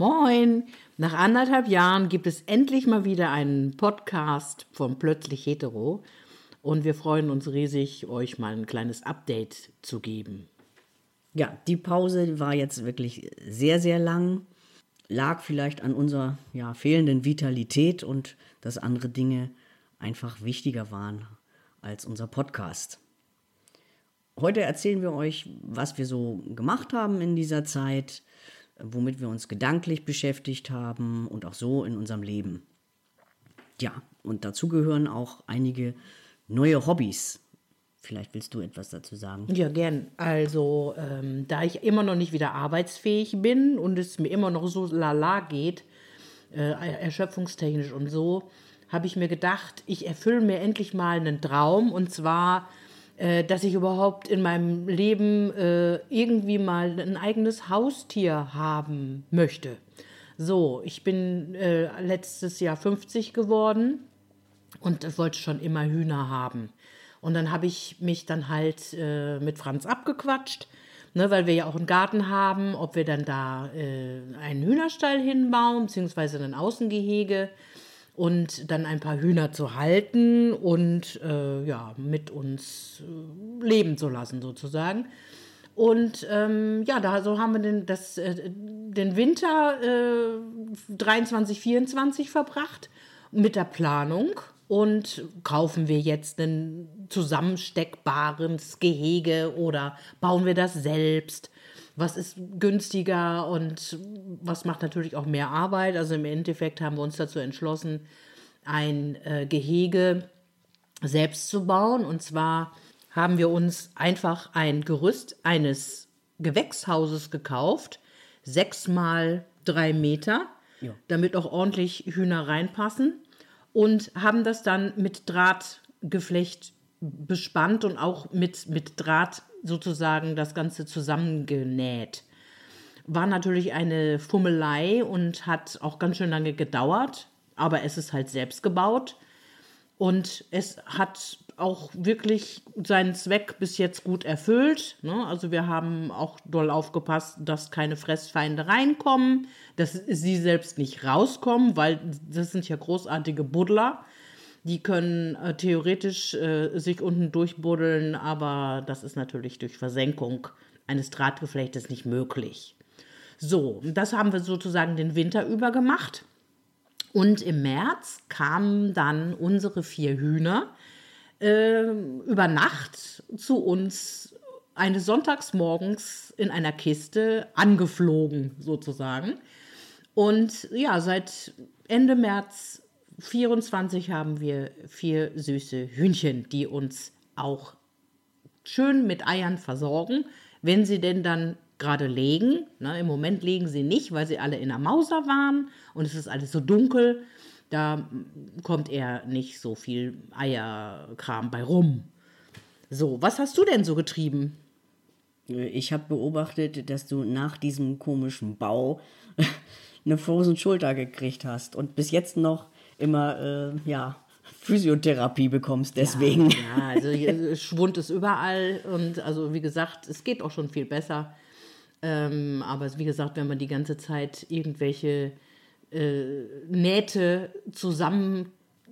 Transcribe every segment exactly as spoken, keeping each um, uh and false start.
Moin! Nach anderthalb Jahren gibt es endlich mal wieder einen Podcast von Plötzlich Hetero und wir freuen uns riesig, euch mal ein kleines Update zu geben. Ja, die Pause war jetzt wirklich sehr, sehr lang, lag vielleicht an unserer ja, fehlenden Vitalität und dass andere Dinge einfach wichtiger waren als unser Podcast. Heute erzählen wir euch, was wir so gemacht haben in dieser Zeit, womit wir uns gedanklich beschäftigt haben und auch so in unserem Leben. Ja, und dazu gehören auch einige neue Hobbys. Vielleicht willst du etwas dazu sagen? Ja, gern. Also, ähm, da ich immer noch nicht wieder arbeitsfähig bin und es mir immer noch so lala geht, äh, erschöpfungstechnisch und so, habe ich mir gedacht, ich erfülle mir endlich mal einen Traum, und zwar, äh, dass ich überhaupt in meinem Leben äh, irgendwie mal ein eigenes Haustier haben möchte. So, ich bin äh, letztes Jahr fünfzig geworden und ich wollte schon immer Hühner haben. Und dann habe ich mich dann halt äh, mit Franz abgequatscht, ne, weil wir ja auch einen Garten haben, ob wir dann da äh, einen Hühnerstall hinbauen, beziehungsweise ein Außengehege und dann ein paar Hühner zu halten und äh, ja, mit uns äh, leben zu lassen sozusagen. Und ähm, ja, da so haben wir den, das, äh, den Winter äh, dreiundzwanzig, vierundzwanzig verbracht mit der Planung. Und kaufen wir jetzt ein zusammensteckbares Gehege oder bauen wir das selbst? Was ist günstiger und was macht natürlich auch mehr Arbeit? Also im Endeffekt haben wir uns dazu entschlossen, ein äh, Gehege selbst zu bauen. Und zwar haben wir uns einfach ein Gerüst eines Gewächshauses gekauft, sechs mal drei Meter, ja, damit auch ordentlich Hühner reinpassen. Und haben das dann mit Drahtgeflecht bespannt und auch mit, mit Draht sozusagen das Ganze zusammengenäht. War natürlich eine Fummelei und hat auch ganz schön lange gedauert, aber es ist halt selbst gebaut. Und es hat auch wirklich seinen Zweck bis jetzt gut erfüllt. Ne? Also wir haben auch doll aufgepasst, dass keine Fressfeinde reinkommen, dass sie selbst nicht rauskommen, weil das sind ja großartige Buddler. Die können äh, theoretisch äh, sich unten durchbuddeln, aber das ist natürlich durch Versenkung eines Drahtgeflechtes nicht möglich. So, das haben wir sozusagen den Winter über gemacht. Und im März kamen dann unsere vier Hühner äh, über Nacht zu uns eines Sonntagsmorgens in einer Kiste angeflogen sozusagen. Und ja, seit Ende März vierundzwanzig haben wir vier süße Hühnchen, die uns auch schön mit Eiern versorgen, wenn sie denn dann gerade legen. Ne, im Moment legen sie nicht, weil sie alle in der Mauser waren und es ist alles so dunkel. Da kommt eher nicht so viel Eierkram bei rum. So, was hast du denn so getrieben? Ich habe beobachtet, dass du nach diesem komischen Bau eine frozen Schulter gekriegt hast und bis jetzt noch immer, äh, ja, Physiotherapie bekommst deswegen. Ja, ja, also hier Schwund ist überall und also wie gesagt, es geht auch schon viel besser. Ähm, aber wie gesagt, wenn man die ganze Zeit irgendwelche äh, Nähte zusammenreißt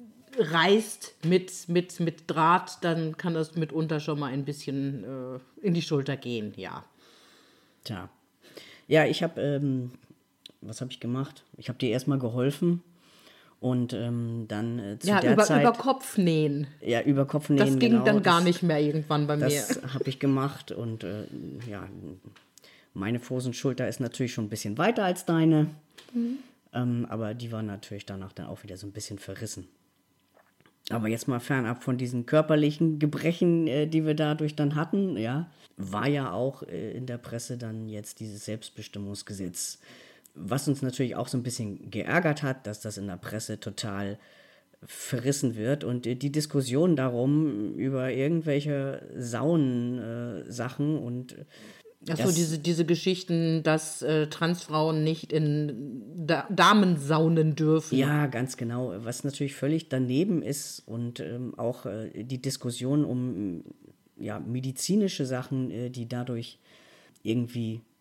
mit, mit, mit Draht, dann kann das mitunter schon mal ein bisschen äh, in die Schulter gehen, ja. Tja. Ja, ich habe, ähm, was habe ich gemacht? Ich habe dir erstmal geholfen. Und ähm, dann äh, zu ja, der über, Zeit... über Kopf nähen. Ja, über Kopf nähen, Das ging genau, dann gar das, nicht mehr irgendwann bei das mir. Das habe ich gemacht und äh, ja, meine Frosenschulter ist natürlich schon ein bisschen weiter als deine, mhm. ähm, aber die war natürlich danach dann auch wieder so ein bisschen verrissen. Aber jetzt mal fernab von diesen körperlichen Gebrechen, äh, die wir dadurch dann hatten, ja, war ja auch äh, in der Presse dann jetzt dieses Selbstbestimmungsgesetz, was uns natürlich auch so ein bisschen geärgert hat, dass das in der Presse total verrissen wird und die Diskussion darum über irgendwelche Saunensachen äh, und Achso, diese, diese Geschichten, dass äh, Transfrauen nicht in da- Damensaunen dürfen. Ja, ganz genau, was natürlich völlig daneben ist und ähm, auch äh, die Diskussion um ja, medizinische Sachen, äh, die dadurch irgendwie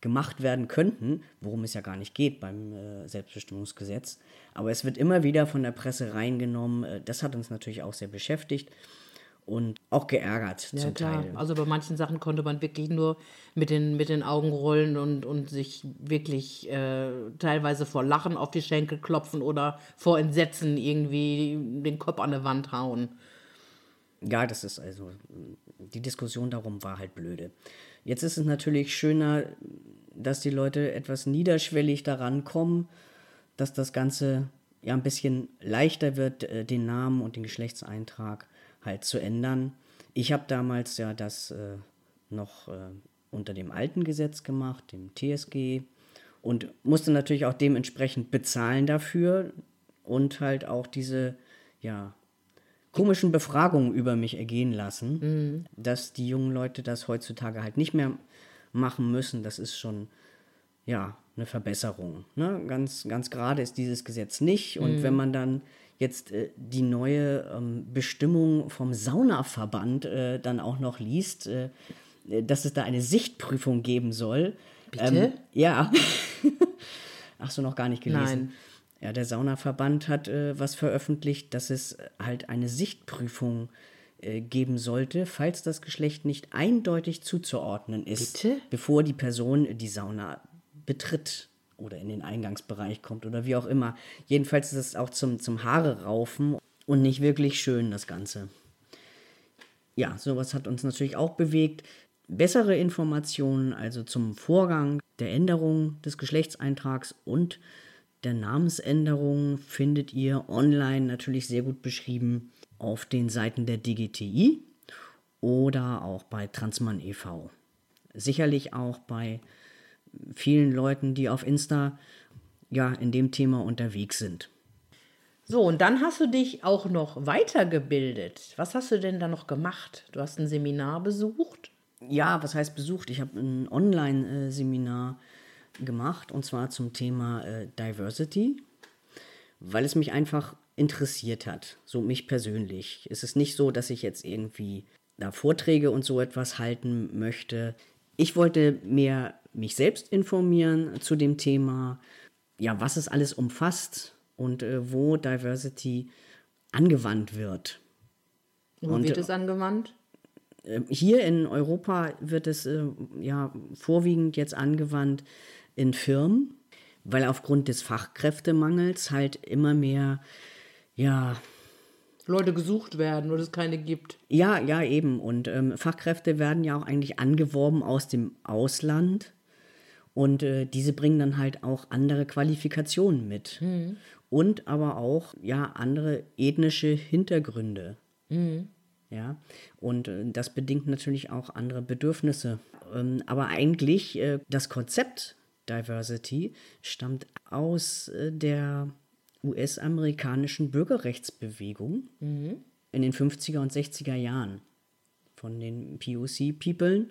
gemacht werden könnten, worum es ja gar nicht geht beim äh, Selbstbestimmungsgesetz. Aber es wird immer wieder von der Presse reingenommen. Äh, das hat uns natürlich auch sehr beschäftigt und auch geärgert Ja, zum klar. Teil. Also bei manchen Sachen konnte man wirklich nur mit den, mit den Augen rollen und, und sich wirklich äh, teilweise vor Lachen auf die Schenkel klopfen oder vor Entsetzen irgendwie den Kopf an die Wand hauen. Ja, das ist also, die Diskussion darum war halt blöde. Jetzt ist es natürlich schöner, dass die Leute etwas niederschwellig daran kommen, dass das Ganze ja ein bisschen leichter wird, äh, den Namen und den Geschlechtseintrag halt zu ändern. Ich habe damals ja das äh, noch äh, unter dem alten Gesetz gemacht, dem T S G, und musste natürlich auch dementsprechend bezahlen dafür und halt auch diese, ja, komischen Befragungen über mich ergehen lassen, mhm. dass die jungen Leute das heutzutage halt nicht mehr machen müssen. Das ist schon, ja, eine Verbesserung. Ne? Ganz, ganz gerade ist dieses Gesetz nicht. Und mhm. wenn man dann jetzt äh, die neue ähm, Bestimmung vom Saunaverband äh, dann auch noch liest, äh, dass es da eine Sichtprüfung geben soll. Bitte? Ähm, ja. Hast du noch gar nicht gelesen? Nein. Ja, der Saunaverband hat äh, was veröffentlicht, dass es halt eine Sichtprüfung äh, geben sollte, falls das Geschlecht nicht eindeutig zuzuordnen ist, Bitte? bevor die Person die Sauna betritt oder in den Eingangsbereich kommt oder wie auch immer. Jedenfalls ist es auch zum, zum Haare raufen und nicht wirklich schön, das Ganze. Ja, sowas hat uns natürlich auch bewegt. Bessere Informationen also zum Vorgang der Änderung des Geschlechtseintrags und der Namensänderung findet ihr online natürlich sehr gut beschrieben auf den Seiten der D G T I oder auch bei Transmann e V. Sicherlich auch bei vielen Leuten, die auf Insta ja in dem Thema unterwegs sind. So, und dann hast du dich auch noch weitergebildet. Was hast du denn da noch gemacht? Du hast ein Seminar besucht? Ja, was heißt besucht? Ich habe ein Online-Seminar gemacht, und zwar zum Thema äh, Diversity, weil es mich einfach interessiert hat, so mich persönlich. Es ist nicht so, dass ich jetzt irgendwie da Vorträge und so etwas halten möchte. Ich wollte mehr mich selbst informieren zu dem Thema, ja, was es alles umfasst und äh, wo Diversity angewandt wird. Wo und, wird es angewandt? Äh, hier in Europa wird es äh, ja vorwiegend jetzt angewandt in Firmen, weil aufgrund des Fachkräftemangels halt immer mehr, ja... Leute gesucht werden oder es keine gibt. Ja, ja, eben. Und ähm, Fachkräfte werden ja auch eigentlich angeworben aus dem Ausland. Und äh, diese bringen dann halt auch andere Qualifikationen mit. Mhm. Und aber auch, ja, andere ethnische Hintergründe. Mhm. Ja, und äh, das bedingt natürlich auch andere Bedürfnisse. Ähm, aber eigentlich, äh, das Konzept Diversity stammt aus äh, der U S-amerikanischen Bürgerrechtsbewegung mhm. in den fünfziger und sechziger Jahren von den P O C-Peoplen.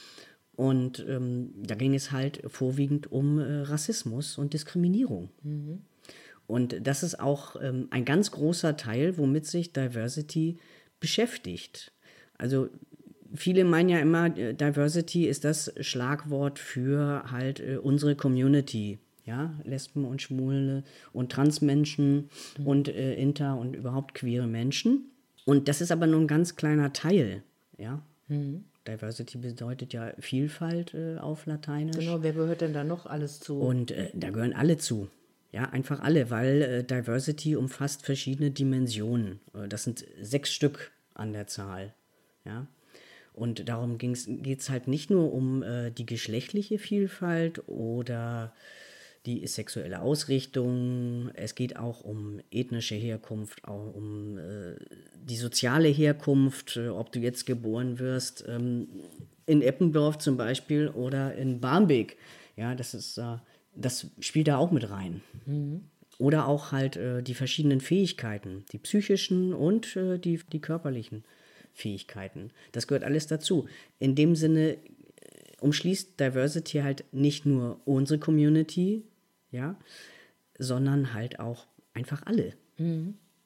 Und ähm, da ging es halt vorwiegend um äh, Rassismus und Diskriminierung. Mhm. Und das ist auch ähm, ein ganz großer Teil, womit sich Diversity beschäftigt. Also viele meinen ja immer, Diversity ist das Schlagwort für halt äh, unsere Community. Ja, Lesben und Schwule und Transmenschen mhm. und äh, Inter- und überhaupt queere Menschen. Und das ist aber nur ein ganz kleiner Teil. Ja? Mhm. Diversity bedeutet ja Vielfalt äh, auf Lateinisch. Genau, wer gehört denn da noch alles zu? Und äh, da gehören alle zu. Ja, einfach alle, weil äh, Diversity umfasst verschiedene Dimensionen. Äh, das sind sechs Stück an der Zahl. Ja? Und darum geht es halt nicht nur um äh, die geschlechtliche Vielfalt oder die sexuelle Ausrichtung. Es geht auch um ethnische Herkunft, auch um äh, die soziale Herkunft, äh, ob du jetzt geboren wirst ähm, in Eppendorf zum Beispiel oder in Barmbek. Ja, das ist, äh, das spielt da auch mit rein. Mhm. Oder auch halt äh, die verschiedenen Fähigkeiten, die psychischen und äh, die, die körperlichen Fähigkeiten. Das gehört alles dazu. In dem Sinne äh, umschließt Diversity halt nicht nur unsere Community, ja, sondern halt auch einfach alle. Mhm.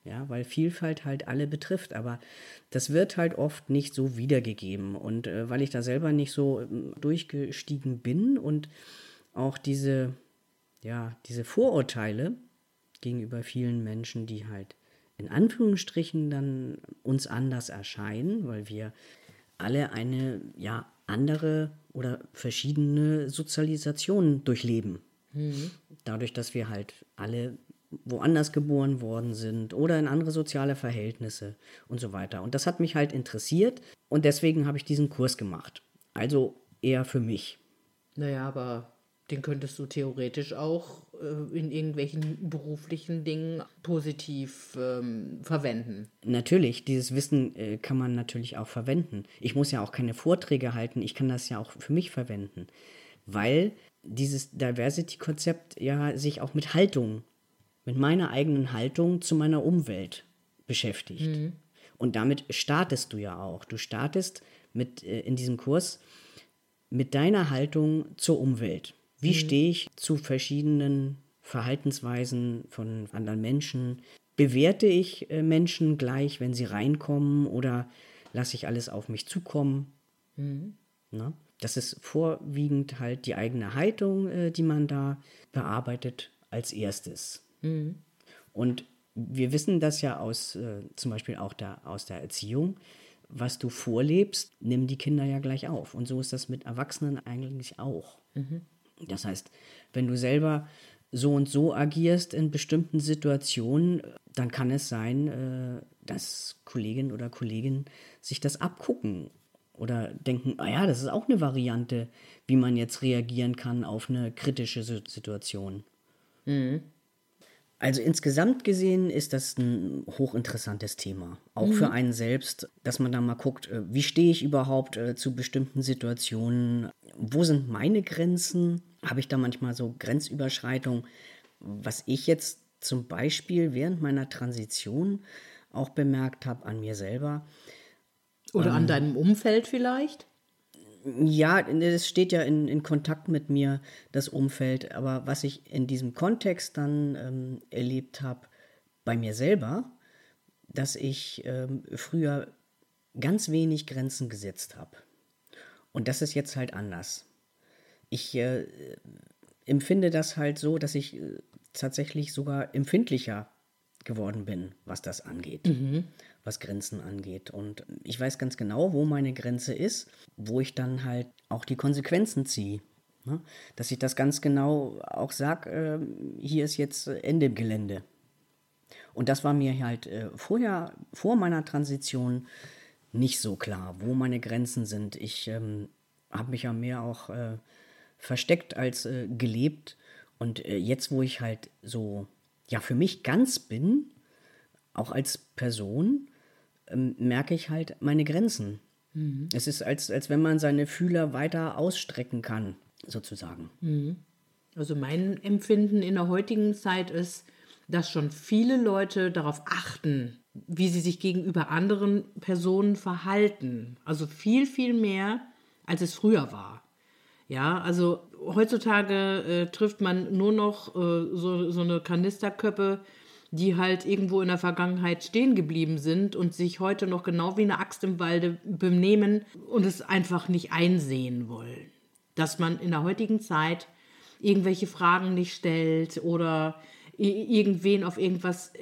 Ja, weil Vielfalt halt alle betrifft, aber das wird halt oft nicht so wiedergegeben. Und äh, weil ich da selber nicht so ähm, durchgestiegen bin und auch diese, ja, diese Vorurteile gegenüber vielen Menschen, die halt in Anführungsstrichen dann uns anders erscheinen, weil wir alle eine, ja, andere oder verschiedene Sozialisation durchleben. Mhm. Dadurch, dass wir halt alle woanders geboren worden sind oder in andere soziale Verhältnisse und so weiter. Und das hat mich halt interessiert und deswegen habe ich diesen Kurs gemacht. Also eher für mich. Naja, aber den könntest du theoretisch auch äh, in irgendwelchen beruflichen Dingen positiv ähm, verwenden. Natürlich, dieses Wissen äh, kann man natürlich auch verwenden. Ich muss ja auch keine Vorträge halten, ich kann das ja auch für mich verwenden, weil dieses Diversity-Konzept ja sich auch mit Haltung, mit meiner eigenen Haltung zu meiner Umwelt beschäftigt. Mhm. Und damit startest du ja auch. Du startest mit, äh, in diesem Kurs mit deiner Haltung zur Umwelt. Wie mhm. stehe ich zu verschiedenen Verhaltensweisen von anderen Menschen? Bewerte ich äh, Menschen gleich, wenn sie reinkommen, oder lasse ich alles auf mich zukommen? Mhm. Na? Das ist vorwiegend halt die eigene Haltung, äh, die man da bearbeitet als erstes. Mhm. Und wir wissen das ja aus, äh, zum Beispiel auch da, aus der Erziehung. Was du vorlebst, nimm die Kinder ja gleich auf. Und so ist das mit Erwachsenen eigentlich auch. Mhm. Das heißt, wenn du selber so und so agierst in bestimmten Situationen, dann kann es sein, äh, dass Kolleginnen oder Kollegen sich das abgucken oder denken, ah ja, das ist auch eine Variante, wie man jetzt reagieren kann auf eine kritische Situation. Mhm. Also insgesamt gesehen ist das ein hochinteressantes Thema, auch mhm. für einen selbst, dass man da mal guckt, wie stehe ich überhaupt äh, zu bestimmten Situationen, wo sind meine Grenzen, habe ich da manchmal so Grenzüberschreitungen, was ich jetzt zum Beispiel während meiner Transition auch bemerkt habe an mir selber. Oder ähm, an deinem Umfeld vielleicht? Ja, das steht ja in, in Kontakt mit mir, das Umfeld. Aber was ich in diesem Kontext dann ähm, erlebt habe, bei mir selber, dass ich ähm, früher ganz wenig Grenzen gesetzt habe. Und das ist jetzt halt anders. Ich äh, empfinde das halt so, dass ich äh, tatsächlich sogar empfindlicher geworden bin, was das angeht, mhm. was Grenzen angeht. Und ich weiß ganz genau, wo meine Grenze ist, wo ich dann halt auch die Konsequenzen ziehe. Ne? Dass ich das ganz genau auch sage, äh, hier ist jetzt Ende im Gelände. Und das war mir halt äh, vorher, vor meiner Transition nicht so klar, wo meine Grenzen sind. Ich ähm, habe mich ja mehr auch äh, versteckt als äh, gelebt. Und äh, jetzt, wo ich halt so ja für mich ganz bin, auch als Person, ähm, merke ich halt meine Grenzen. Mhm. Es ist, als, als wenn man seine Fühler weiter ausstrecken kann, sozusagen. Mhm. Also mein Empfinden in der heutigen Zeit ist, dass schon viele Leute darauf achten, wie sie sich gegenüber anderen Personen verhalten. Also viel, viel mehr, als es früher war. Ja, also heutzutage äh, trifft man nur noch äh, so, so eine Kanisterköppe, die halt irgendwo in der Vergangenheit stehen geblieben sind und sich heute noch genau wie eine Axt im Walde benehmen und es einfach nicht einsehen wollen. Dass man in der heutigen Zeit irgendwelche Fragen nicht stellt oder irgendwen auf irgendwas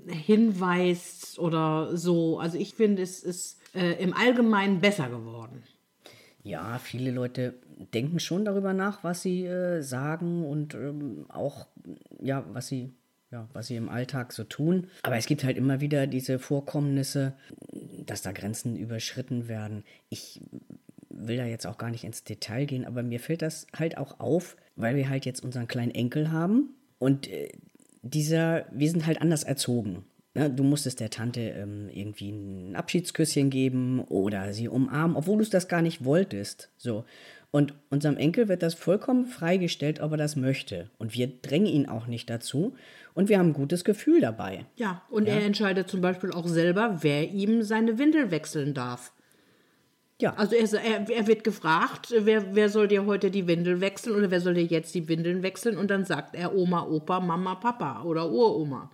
hinweist oder so. Also ich finde, es ist äh, im Allgemeinen besser geworden. Ja, viele Leute denken schon darüber nach, was sie äh, sagen und ähm, auch, ja, was sie, ja, was sie im Alltag so tun. Aber es gibt halt immer wieder diese Vorkommnisse, dass da Grenzen überschritten werden. Ich will da jetzt auch gar nicht ins Detail gehen, aber mir fällt das halt auch auf, weil wir halt jetzt unseren kleinen Enkel haben und äh, dieser, wir sind halt anders erzogen. Ja, du musstest der Tante ähm, irgendwie ein Abschiedsküsschen geben oder sie umarmen, obwohl du es das gar nicht wolltest. So. Und unserem Enkel wird das vollkommen freigestellt, ob er das möchte. Und wir drängen ihn auch nicht dazu. Und wir haben ein gutes Gefühl dabei. Ja, und ja. Er entscheidet zum Beispiel auch selber, wer ihm seine Windel wechseln darf. Ja. Also er, er, er wird gefragt, wer, wer soll dir heute die Windel wechseln oder wer soll dir jetzt die Windeln wechseln? Und dann sagt er Oma, Opa, Mama, Papa oder Uroma.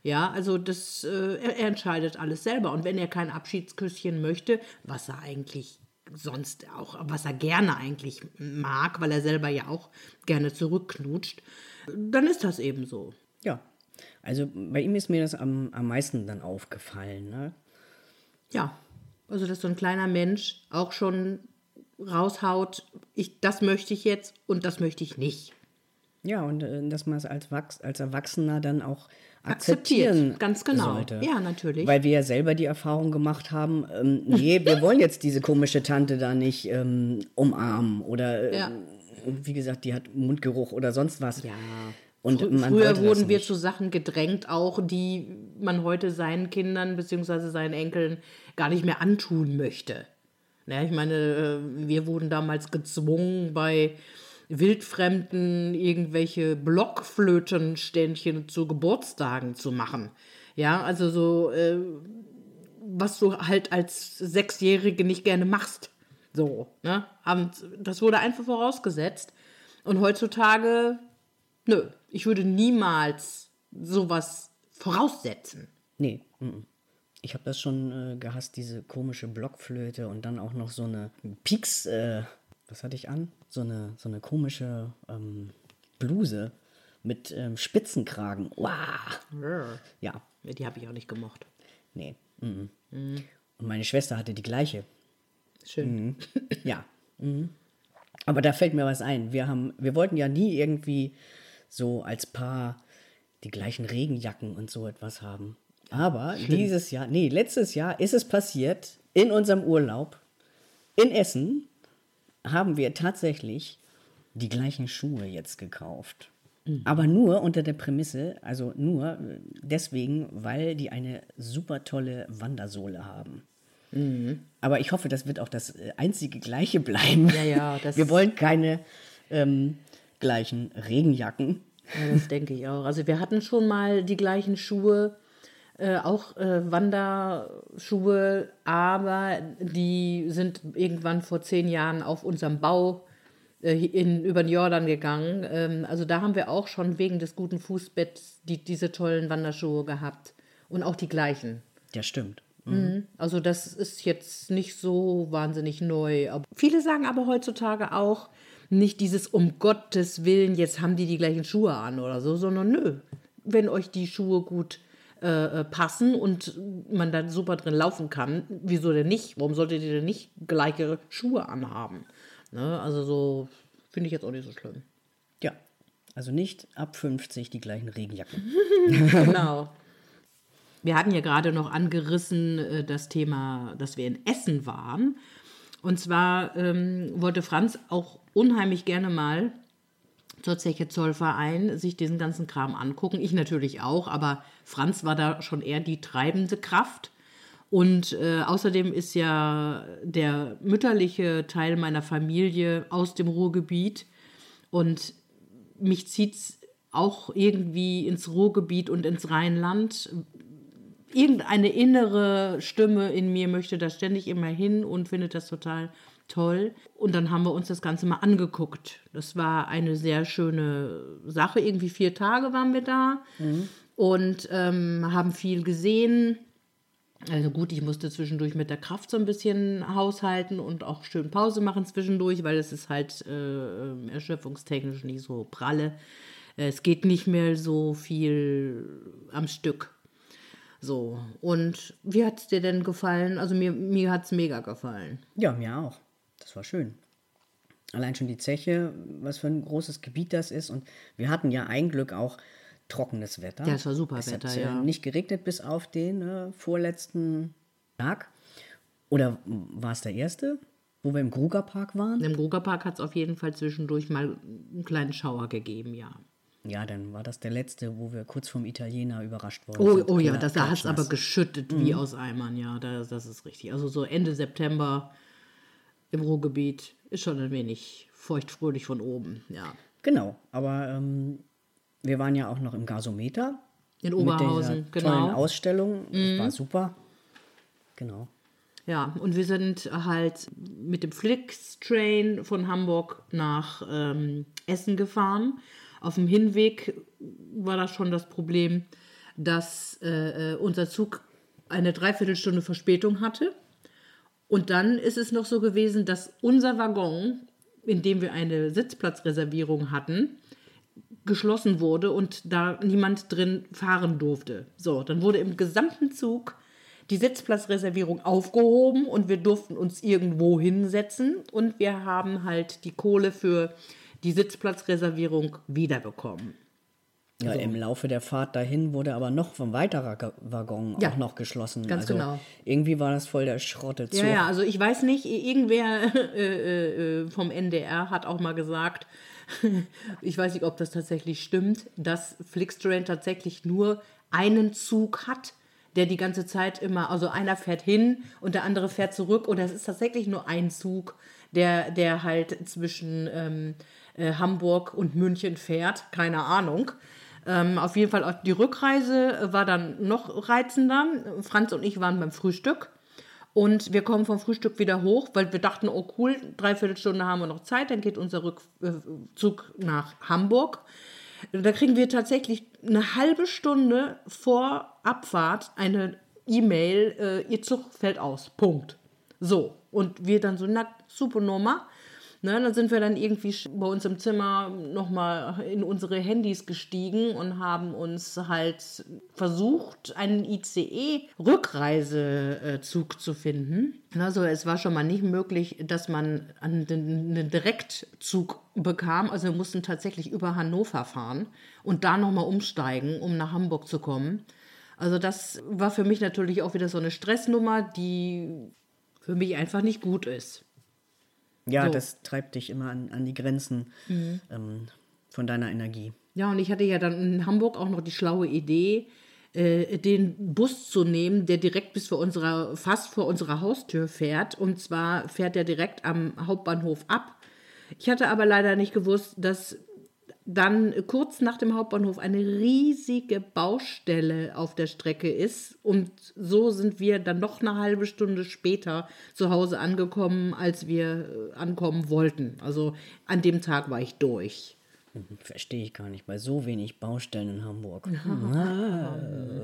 Ja, also das, äh, er, er entscheidet alles selber. Und wenn er kein Abschiedsküsschen möchte, was er eigentlich sonst auch, was er gerne eigentlich mag, weil er selber ja auch gerne zurückknutscht, dann ist das eben so. Ja, also bei ihm ist mir das am, am meisten dann aufgefallen. Ne? Ja, also dass so ein kleiner Mensch auch schon raushaut, ich, das möchte ich jetzt und das möchte ich nicht. Ja, und äh, dass man es als, Wachs, als Erwachsener dann auch akzeptieren Akzeptiert, ganz genau. sollte. Ja, natürlich. Weil wir ja selber die Erfahrung gemacht haben, ähm, nee, wir wollen jetzt diese komische Tante da nicht ähm, umarmen oder, äh, Ja. wie gesagt, die hat Mundgeruch oder sonst was. Ja. Und Frü- man Früher wollte das wurden wir nicht. zu Sachen gedrängt, auch die man heute seinen Kindern bzw. seinen Enkeln gar nicht mehr antun möchte. Ja, ich meine, äh, wir wurden damals gezwungen, bei Wildfremden irgendwelche Blockflötenständchen zu Geburtstagen zu machen. Ja, also so, äh, was du halt als Sechsjährige nicht gerne machst. So, ne? Und das wurde einfach vorausgesetzt. Und heutzutage, nö, ich würde niemals sowas voraussetzen. Nee, mm. ich habe das schon äh, gehasst, diese komische Blockflöte und dann auch noch so eine Pieks, äh, was hatte ich an? So eine, so eine komische ähm, Bluse mit ähm, Spitzenkragen. Wow. Ja, Die habe ich auch nicht gemocht. nee. Mm. Und meine Schwester hatte die gleiche. Schön. Ja. Mhm. Aber da fällt mir was ein. Wir haben, wir wollten ja nie irgendwie so als Paar die gleichen Regenjacken und so etwas haben. Aber dieses Jahr, nee, letztes Jahr ist es passiert, in unserem Urlaub in Essen haben wir tatsächlich die gleichen Schuhe jetzt gekauft. Aber nur unter der Prämisse, also nur deswegen, weil die eine super tolle Wandersohle haben. Aber ich hoffe, das wird auch das äh, einzige gleiche bleiben. Ja, ja, das- Wir wollen keine ähm, gleichen Regenjacken. Ja, das denke ich auch. Also wir hatten schon mal die gleichen Schuhe, äh, auch äh, Wanderschuhe, aber die sind irgendwann vor zehn Jahren auf unserem Bau äh, in, über den Jordan gegangen. Ähm, also da haben wir auch schon wegen des guten Fußbetts die, diese tollen Wanderschuhe gehabt. Und auch die gleichen. Ja, stimmt. Also das ist jetzt nicht so wahnsinnig neu. Aber viele sagen aber heutzutage auch nicht dieses um Gottes Willen, jetzt haben die die gleichen Schuhe an oder so, sondern nö, wenn euch die Schuhe gut äh, passen und man da super drin laufen kann, wieso denn nicht? Warum solltet ihr denn nicht gleiche Schuhe anhaben? Ne? Also so finde ich jetzt auch nicht so schlimm. Ja, also nicht ab fünfzig die gleichen Regenjacken. Genau. Wir hatten ja gerade noch angerissen äh, das Thema, dass wir in Essen waren. Und zwar ähm, wollte Franz auch unheimlich gerne mal zur Zeche Zollverein sich diesen ganzen Kram angucken. Ich natürlich auch, aber Franz war da schon eher die treibende Kraft. Und äh, außerdem ist ja der mütterliche Teil meiner Familie aus dem Ruhrgebiet. Und mich zieht es auch irgendwie ins Ruhrgebiet und ins Rheinland. Irgendeine innere Stimme in mir möchte da ständig immer hin und findet das total toll. Und dann haben wir uns das Ganze mal angeguckt. Das war eine sehr schöne Sache. Irgendwie vier Tage waren wir da und ähm, haben viel gesehen. Also gut, ich musste zwischendurch mit der Kraft so ein bisschen haushalten und auch schön Pause machen zwischendurch, weil es ist halt äh, erschöpfungstechnisch nicht so pralle. Es geht nicht mehr so viel am Stück. So, und wie hat es dir denn gefallen? Also mir, mir hat es mega gefallen. Ja, mir auch. Das war schön. Allein schon die Zeche, was für ein großes Gebiet das ist. Und wir hatten ja ein Glück auch trockenes Wetter. Ja, es war super es Wetter, hat, äh, ja. nicht geregnet bis auf den äh, vorletzten Tag. Oder war es der erste, wo wir im Grugerpark waren? Im Grugerpark hat es auf jeden Fall zwischendurch mal einen kleinen Schauer gegeben, ja. Ja, dann war das der letzte, wo wir kurz vom Italiener überrascht wurden. Oh, sind. oh ja, Kla- das, da hat es klatschnass. aber geschüttet wie aus Eimern, ja, das, das ist richtig. Also so Ende September im Ruhrgebiet ist schon ein wenig feuchtfröhlich von oben, ja. Genau, aber ähm, wir waren ja auch noch im Gasometer. In mit Oberhausen, dieser tollen genau. Mhm. Ausstellung. Das war super. Genau. Ja, und wir sind halt mit dem Flix-Train von Hamburg nach ähm, Essen gefahren. Auf dem Hinweg war das schon das Problem, dass äh, unser Zug eine Dreiviertelstunde Verspätung hatte. Und dann ist es noch so gewesen, dass unser Waggon, in dem wir eine Sitzplatzreservierung hatten, geschlossen wurde und da niemand drin fahren durfte. So, dann wurde im gesamten Zug die Sitzplatzreservierung aufgehoben und wir durften uns irgendwo hinsetzen und wir haben halt die Kohle für die Sitzplatzreservierung wiederbekommen. Ja, So. im Laufe der Fahrt dahin wurde aber noch ein weiterer Ga- Waggon Ja, auch noch geschlossen. ganz also genau. Irgendwie war das voll der Schrottezug. Ja, ja, also ich weiß nicht, irgendwer äh, äh, vom N D R hat auch mal gesagt, ich weiß nicht, ob das tatsächlich stimmt, dass Flixtrain tatsächlich nur einen Zug hat, der die ganze Zeit immer, also einer fährt hin und der andere fährt zurück und das ist tatsächlich nur ein Zug, der, der halt zwischen ähm, äh, Hamburg und München fährt, keine Ahnung. Ähm, auf jeden Fall auch die Rückreise war dann noch reizender. Franz und ich waren beim Frühstück und wir kommen vom Frühstück wieder hoch, weil wir dachten, oh cool, dreiviertel Stunde haben wir noch Zeit, dann geht unser Rückzug nach Hamburg. Da kriegen wir tatsächlich eine halbe Stunde vor Abfahrt eine E-Mail, äh, ihr Zug fällt aus, Punkt. So, und wir dann so, na, super Nummer. Ne, dann sind wir dann irgendwie bei uns im Zimmer nochmal in unsere Handys gestiegen und haben uns halt versucht, einen I C E-Rückreisezug zu finden. Also es war schon mal nicht möglich, dass man einen Direktzug bekam. Also wir mussten tatsächlich über Hannover fahren und da nochmal umsteigen, um nach Hamburg zu kommen. Also das war für mich natürlich auch wieder so eine Stressnummer, die für mich einfach nicht gut ist. Ja, So. das treibt dich immer an, an die Grenzen mhm. ähm, von deiner Energie. Ja, und ich hatte ja dann in Hamburg auch noch die schlaue Idee, äh, den Bus zu nehmen, der direkt bis vor unserer, fast vor unserer Haustür fährt. Und zwar fährt er direkt am Hauptbahnhof ab. Ich hatte aber leider nicht gewusst, dass dann kurz nach dem Hauptbahnhof eine riesige Baustelle auf der Strecke ist. Und so sind wir dann noch eine halbe Stunde später zu Hause angekommen, als wir ankommen wollten. Also an dem Tag war ich durch. Verstehe ich gar nicht, bei so wenig Baustellen in Hamburg. Ja.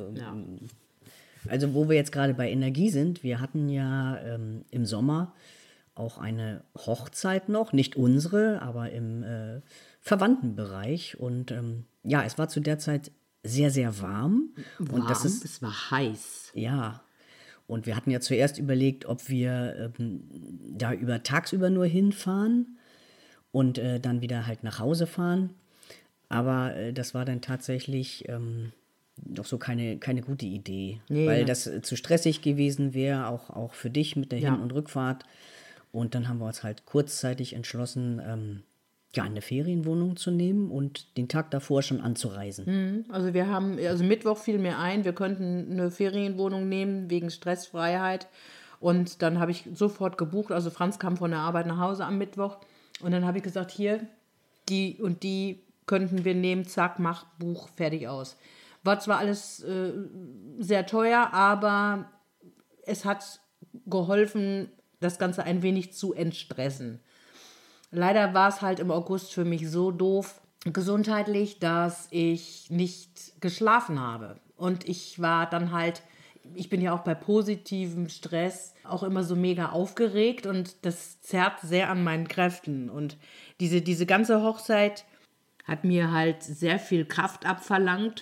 Also wo wir jetzt gerade bei Energie sind, wir hatten ja ähm, im Sommer auch eine Hochzeit noch, nicht unsere, aber im äh, Verwandtenbereich. Und ähm, ja, es war zu der Zeit sehr, sehr warm. Warm? Und das ist, es war heiß. Ja, und wir hatten ja zuerst überlegt, ob wir ähm, da über tagsüber nur hinfahren und äh, dann wieder halt nach Hause fahren. Aber äh, das war dann tatsächlich ähm, doch so keine, keine gute Idee, Nee, weil ja. das äh, zu stressig gewesen wäre, auch, auch für dich mit der Ja. Hin- und Rückfahrt. Und dann haben wir uns halt kurzzeitig entschlossen, ähm, ja, eine Ferienwohnung zu nehmen und den Tag davor schon anzureisen. Also wir haben, also Mittwoch fiel mir ein, wir könnten eine Ferienwohnung nehmen wegen Stressfreiheit. Und dann habe ich sofort gebucht. Also Franz kam von der Arbeit nach Hause am Mittwoch. Und dann habe ich gesagt, hier, die und die könnten wir nehmen, zack, mach, Buch, fertig aus. War zwar alles äh, sehr teuer, aber es hat geholfen, das Ganze ein wenig zu entstressen. Leider war es halt im August für mich so doof gesundheitlich, dass ich nicht geschlafen habe. Und ich war dann halt, ich bin ja auch bei positivem Stress auch immer so mega aufgeregt und das zerrt sehr an meinen Kräften. Und diese, diese ganze Hochzeit hat mir halt sehr viel Kraft abverlangt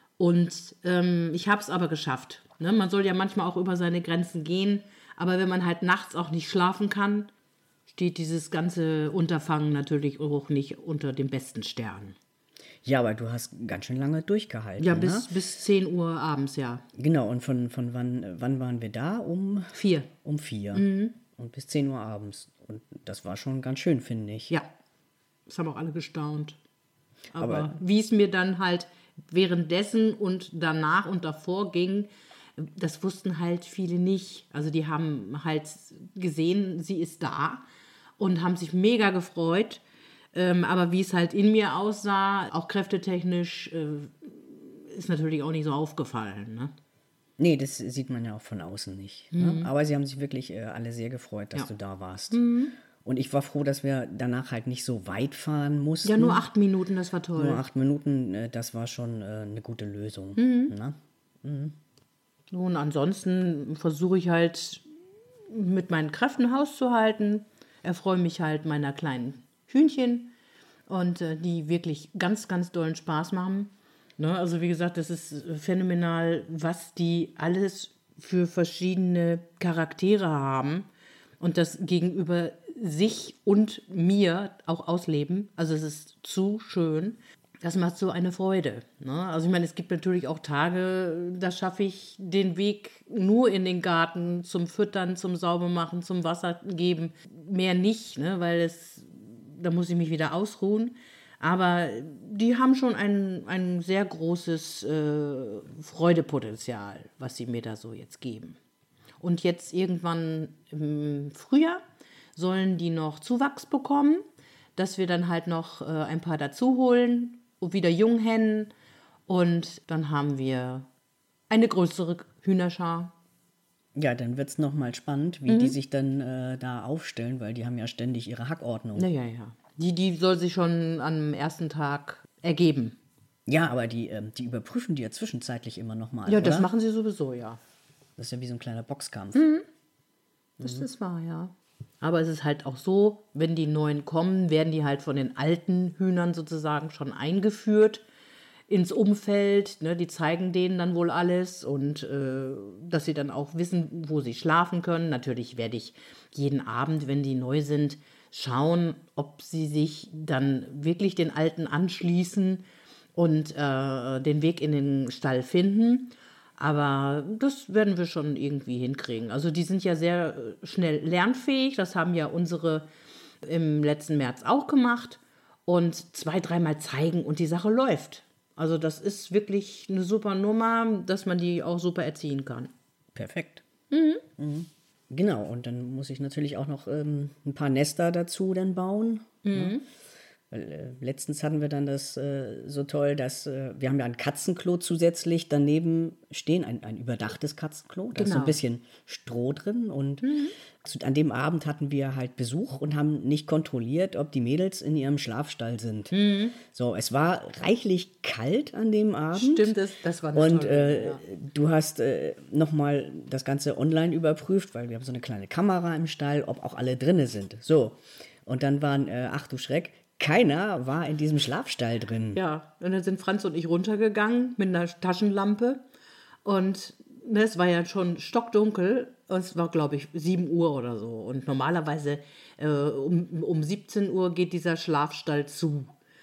und ähm, ich habe es aber geschafft. Ne? Man soll ja manchmal auch über seine Grenzen gehen, aber wenn man halt nachts auch nicht schlafen kann, steht dieses ganze Unterfangen natürlich auch nicht unter den besten Sternen. Ja, aber du hast ganz schön lange durchgehalten. Ja, ne? bis, bis zehn Uhr abends, ja. Genau, und von, von wann, wann waren wir da? Um Vier. Um vier. Mhm. Und bis zehn Uhr abends. Und das war schon ganz schön, finde ich. Ja, das haben auch alle gestaunt. Aber, Aber- wie es mir dann halt währenddessen und danach und davor ging, das wussten halt viele nicht. Also die haben halt gesehen, sie ist da und haben sich mega gefreut. Ähm, aber wie es halt in mir aussah, auch kräftetechnisch, äh, ist natürlich auch nicht so aufgefallen. Ne? Nee, das sieht man ja auch von außen nicht. Ne? Aber sie haben sich wirklich äh, alle sehr gefreut, dass Ja. du da warst. Und ich war froh, dass wir danach halt nicht so weit fahren mussten. Ja, nur acht Minuten, das war toll. Nur acht Minuten, äh, das war schon äh, eine gute Lösung. Mhm. Na? Und ansonsten versuche ich halt mit meinen Kräften Haus zu halten. Erfreue mich halt meiner kleinen Hühnchen und äh, die wirklich ganz, ganz dollen Spaß machen. Ne? Also wie gesagt, das ist phänomenal, was die alles für verschiedene Charaktere haben und das gegenüber sich und mir auch ausleben. Also es ist zu schön. Das macht so eine Freude. Ne? Also ich meine, es gibt natürlich auch Tage, da schaffe ich den Weg nur in den Garten zum Füttern, zum Saubermachen, zum Wasser geben. Mehr nicht, ne? Weil es, da muss ich mich wieder ausruhen. Aber die haben schon ein, ein sehr großes äh, Freudepotenzial, was sie mir da so jetzt geben. Und jetzt irgendwann im Frühjahr sollen die noch Zuwachs bekommen, dass wir dann halt noch äh, ein paar dazu holen, wieder Junghennen und dann haben wir eine größere Hühnerschar. Ja, dann wird es nochmal spannend, wie mhm. die sich dann äh, da aufstellen, weil die haben ja ständig ihre Hackordnung. Naja, ja. Die, die soll sich schon am ersten Tag ergeben. Ja, aber die, ähm, die überprüfen die ja zwischenzeitlich immer nochmal. Ja, das oder? machen sie sowieso, ja. Das ist ja wie so ein kleiner Boxkampf. Mhm. Das mhm. ist wahr, ja. Aber es ist halt auch so, wenn die neuen kommen, werden die halt von den alten Hühnern sozusagen schon eingeführt ins Umfeld. Ne? Die zeigen denen dann wohl alles und äh, dass sie dann auch wissen, wo sie schlafen können. Natürlich werde ich jeden Abend, wenn die neu sind, schauen, ob sie sich dann wirklich den Alten anschließen und äh, den Weg in den Stall finden. Aber das werden wir schon irgendwie hinkriegen. Also die sind ja sehr schnell lernfähig. Das haben ja unsere im letzten März auch gemacht. Und zwei, dreimal zeigen und die Sache läuft. Also das ist wirklich eine super Nummer, dass man die auch super erziehen kann. Perfekt. Mhm. Mhm. Genau, und dann muss ich natürlich auch noch ähm, ein paar Nester dazu dann bauen. Mhm. Ne? Weil, äh, letztens hatten wir dann das äh, so toll, dass äh, wir haben ja ein Katzenklo zusätzlich daneben stehen, ein, ein überdachtes Katzenklo. Da genau. ist so ein bisschen Stroh drin. Und mhm. also an dem Abend hatten wir halt Besuch und haben nicht kontrolliert, ob die Mädels in ihrem Schlafstall sind. Mhm. So, es war reichlich kalt an dem Abend. Stimmt, das, das war eine Und tolle, äh, ja. du hast äh, nochmal das Ganze online überprüft, weil wir haben so eine kleine Kamera im Stall, ob auch alle drinne sind. So, und dann waren, äh, ach du Schreck, keiner war in diesem Schlafstall drin. Ja, und dann sind Franz und ich runtergegangen mit einer Taschenlampe und ne, es war ja schon stockdunkel und es war, glaube ich, sieben Uhr oder so. Und normalerweise äh, um, um siebzehn Uhr geht dieser Schlafstall zu.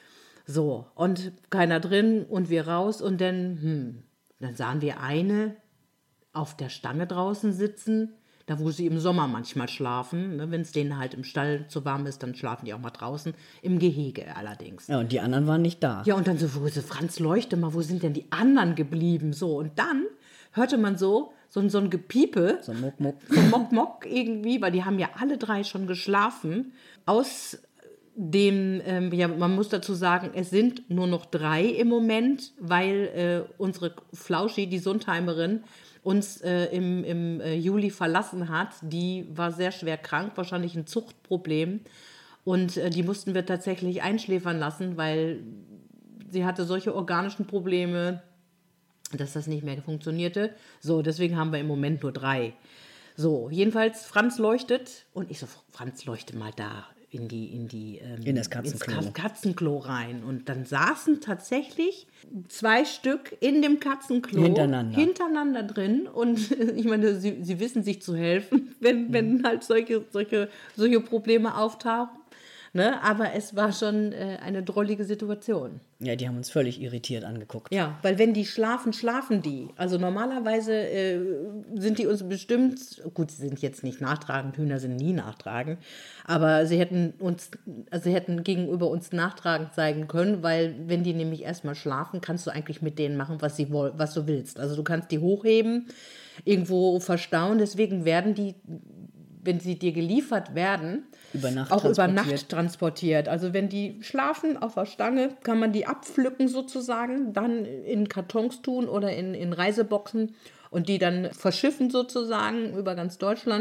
So, und keiner drin und wir raus und dann, hm, dann sahen wir eine auf der Stange draußen sitzen, da wo sie im Sommer manchmal schlafen. Ne? Wenn es denen halt im Stall zu warm ist, dann schlafen die auch mal draußen. Im Gehege allerdings. Ja, und die anderen waren nicht da. Ja, und dann so, wo ist Franz, leuchte mal, wo sind denn die anderen geblieben? So, und dann hörte man so, so, so ein Gepiepe. So ein Muck, Muck. So ein Mock, Mock irgendwie, weil die haben ja alle drei schon geschlafen. Aus dem, ähm, ja, man muss dazu sagen, es sind nur noch drei im Moment, weil äh, unsere Flauschi, die Sundheimerin, uns äh, im, im äh, Juli verlassen hat. Die war sehr schwer krank, wahrscheinlich ein Zuchtproblem. Und äh, die mussten wir tatsächlich einschläfern lassen, weil sie hatte solche organischen Probleme, dass das nicht mehr funktionierte. So, deswegen haben wir im Moment nur drei. So, jedenfalls, Franz leuchtet. Und ich so, Franz, leuchte mal da in die in die ähm, in das Katzenklo. ins Katzenklo rein. Und dann saßen tatsächlich zwei Stück in dem Katzenklo hintereinander, hintereinander drin. Und ich meine, sie, sie wissen sich zu helfen, wenn, mhm. wenn halt solche, solche, solche Probleme auftauchen. Ne? Aber es war schon äh, eine drollige Situation. Ja, die haben uns völlig irritiert angeguckt. Ja, weil wenn die schlafen, schlafen die. Also normalerweise äh, sind die uns bestimmt, gut, sie sind jetzt nicht nachtragend, Hühner sind nie nachtragend, aber sie hätten uns, also sie hätten gegenüber uns nachtragend zeigen können, weil wenn die nämlich erstmal schlafen, kannst du eigentlich mit denen machen, was, sie, was du willst. Also du kannst die hochheben, irgendwo verstauen, deswegen werden die, wenn sie dir geliefert werden, über Nacht auch über Nacht transportiert. Also wenn die schlafen auf der Stange, kann man die abpflücken sozusagen, dann in Kartons tun oder in, in Reiseboxen und die dann verschiffen sozusagen über ganz Deutschland.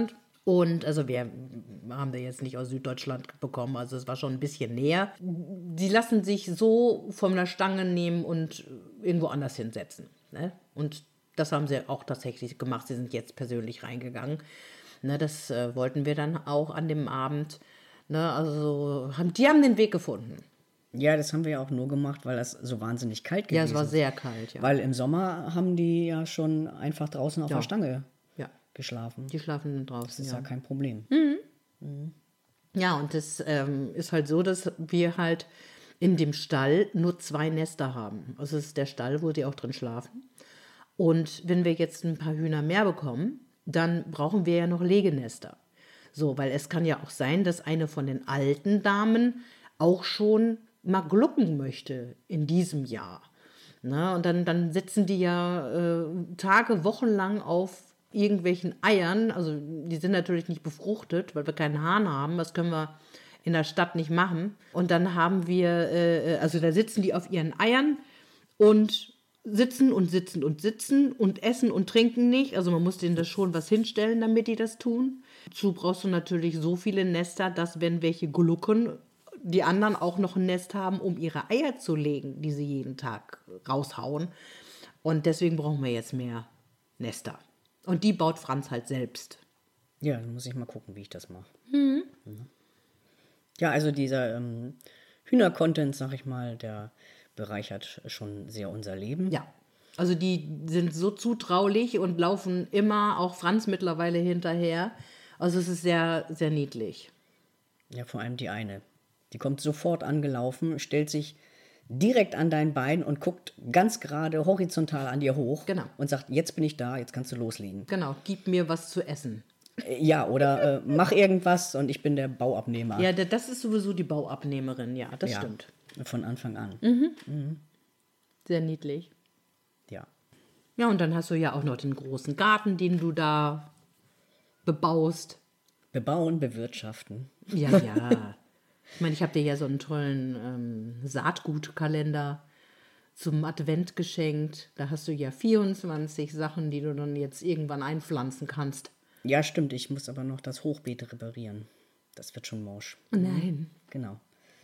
Und also wir haben wir jetzt nicht aus Süddeutschland bekommen, also es war schon ein bisschen näher. Die lassen sich so von der Stange nehmen und irgendwo anders hinsetzen. Ne? Und das haben sie auch tatsächlich gemacht. Sie sind jetzt persönlich reingegangen. Ne, das äh, wollten wir dann auch an dem Abend. Ne, also haben, die haben den Weg gefunden. Ja, das haben wir ja auch nur gemacht, weil das so wahnsinnig kalt gewesen Ja, ist. es war sehr kalt, ja. Weil im Sommer haben die ja schon einfach draußen auf Ja. der Stange Ja, geschlafen. die schlafen Das draußen, ist ja, ja. kein Problem. Ja, und das ähm, ist halt so, dass wir halt in dem Stall nur zwei Nester haben. Also es ist der Stall, wo die auch drin schlafen. Und wenn wir jetzt ein paar Hühner mehr bekommen, dann brauchen wir ja noch Legenester. So, weil es kann ja auch sein, dass eine von den alten Damen auch schon mal glucken möchte in diesem Jahr. Na, und dann, dann sitzen die ja äh, Tage, Wochen lang auf irgendwelchen Eiern. Also die sind natürlich nicht befruchtet, weil wir keinen Hahn haben. Das können wir in der Stadt nicht machen. Und dann haben wir, äh, also da sitzen die auf ihren Eiern und sitzen und sitzen und sitzen und essen und trinken nicht. Also man muss denen das schon was hinstellen, damit die das tun. Dazu brauchst du natürlich so viele Nester, dass wenn welche glucken, die anderen auch noch ein Nest haben, um ihre Eier zu legen, die sie jeden Tag raushauen. Und deswegen brauchen wir jetzt mehr Nester. Und die baut Franz halt selbst. Ja, dann muss ich mal gucken, wie ich das mache. Mhm. Ja, also dieser ähm, Hühner-Content, sag ich mal, der bereichert schon sehr unser Leben. Ja, also die sind so zutraulich und laufen immer, auch Franz mittlerweile hinterher. Also es ist sehr, sehr niedlich. Ja, vor allem die eine. Die kommt sofort angelaufen, stellt sich direkt an dein Bein und guckt ganz gerade horizontal an dir hoch. Genau. Und sagt, jetzt bin ich da, jetzt kannst du loslegen. Genau, gib mir was zu essen. Äh, Ja, oder äh, mach irgendwas und ich bin der Bauabnehmer. Ja, da- das ist sowieso die Bauabnehmerin, ja, das Ja, stimmt. von Anfang an. Sehr niedlich. Ja. Ja, und dann hast du ja auch noch den großen Garten, den du da bebaust. Bebauen, bewirtschaften. Ja, ja. Ich meine, ich habe dir ja so einen tollen ähm, Saatgutkalender zum Advent geschenkt. Da hast du ja vierundzwanzig Sachen, die du dann jetzt irgendwann einpflanzen kannst. Ja, stimmt. Ich muss aber noch das Hochbeet reparieren. Das wird schon morsch. Oh nein. Genau.